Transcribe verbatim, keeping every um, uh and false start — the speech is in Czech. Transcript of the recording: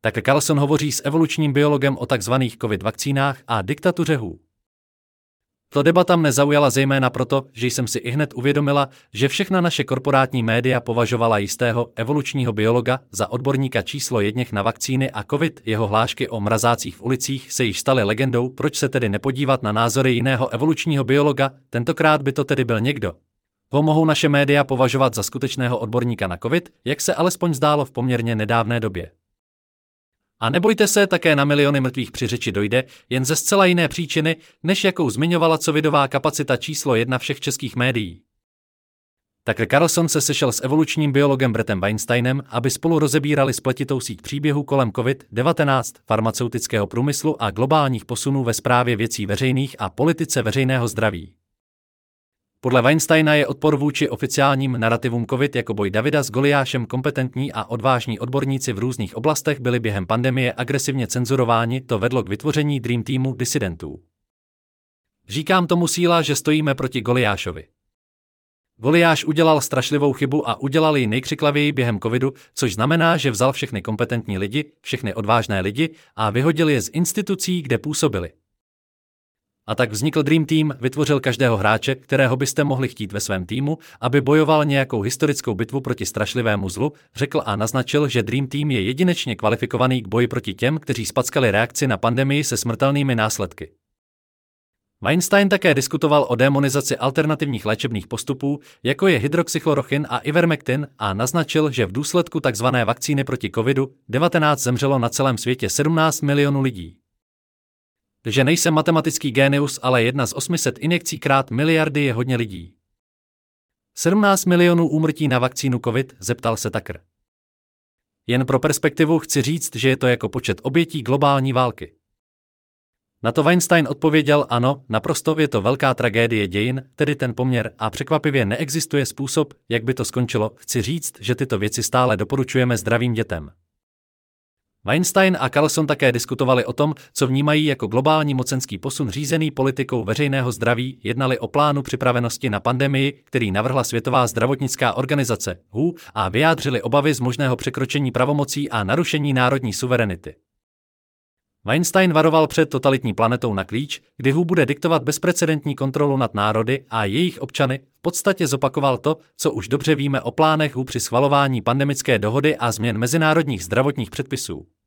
Tucker Carlson hovoří s evolučním biologem o takzvaných covid vakcínách a diktatuře Hu. To debata mne zaujala zejména proto, že jsem si ihned uvědomila, že všechna naše korporátní média považovala jistého evolučního biologa za odborníka číslo jedněch na vakcíny a covid, jeho hlášky o mrazácích v ulicích se již staly legendou, proč se tedy nepodívat na názory jiného evolučního biologa, tentokrát by to tedy byl někdo. Ho mohou naše média považovat za skutečného odborníka na covid, jak se alespoň zdálo v poměrně nedávné době. A nebojte se, také na miliony mrtvých při řeči dojde, jen ze zcela jiné příčiny, než jakou zmiňovala covidová kapacita číslo jedna všech českých médií. Tucker Carlson se sešel s evolučním biologem Brettem Weinsteinem, aby spolu rozebírali spletitou síť příběhů kolem covid devatenáct, farmaceutického průmyslu a globálních posunů ve správě věcí veřejných a politice veřejného zdraví. Podle Weinsteina je odpor vůči oficiálním narativům covid jako boj Davida s Goliášem kompetentní a odvážní odborníci v různých oblastech byli během pandemie agresivně cenzurováni, to vedlo k vytvoření Dream Teamu disidentů. Říkám tomu síla, že stojíme proti Goliášovi. Goliáš udělal strašlivou chybu a udělal ji nejkřiklavěji během covidu, což znamená, že vzal všechny kompetentní lidi, všechny odvážné lidi a vyhodil je z institucí, kde působili. A tak vznikl Dream Team, vytvořil každého hráče, kterého byste mohli chtít ve svém týmu, aby bojoval nějakou historickou bitvu proti strašlivému zlu, řekl a naznačil, že Dream Team je jedinečně kvalifikovaný k boji proti těm, kteří spackali reakci na pandemii se smrtelnými následky. Weinstein také diskutoval o démonizaci alternativních léčebných postupů, jako je hydroxychlorochyn a ivermectin, a naznačil, že v důsledku tzv. Vakcíny proti covidu devatenáct zemřelo na celém světě sedmnáct milionů lidí. Že nejsem matematický génius, ale jedna z osmi set injekcí krát miliardy je hodně lidí. sedmnáct milionů úmrtí na vakcínu covid, zeptal se Tucker. Jen pro perspektivu chci říct, že je to jako počet obětí globální války. Na to Weinstein odpověděl ano, naprosto je to velká tragédie dějin, tedy ten poměr, a překvapivě neexistuje způsob, jak by to skončilo. Chci říct, že tyto věci stále doporučujeme zdravým dětem. Weinstein a Carlson také diskutovali o tom, co vnímají jako globální mocenský posun řízený politikou veřejného zdraví, jednali o plánu připravenosti na pandemii, který navrhla Světová zdravotnická organizace W H O, a vyjádřili obavy z možného překročení pravomocí a narušení národní suverenity. Weinstein varoval před totalitní planetou na klíč, kdy W H O bude diktovat bezprecedentní kontrolu nad národy a jejich občany, v podstatě zopakoval to, co už dobře víme o plánech W H O při schvalování pandemické dohody a změn mezinárodních zdravotních předpisů.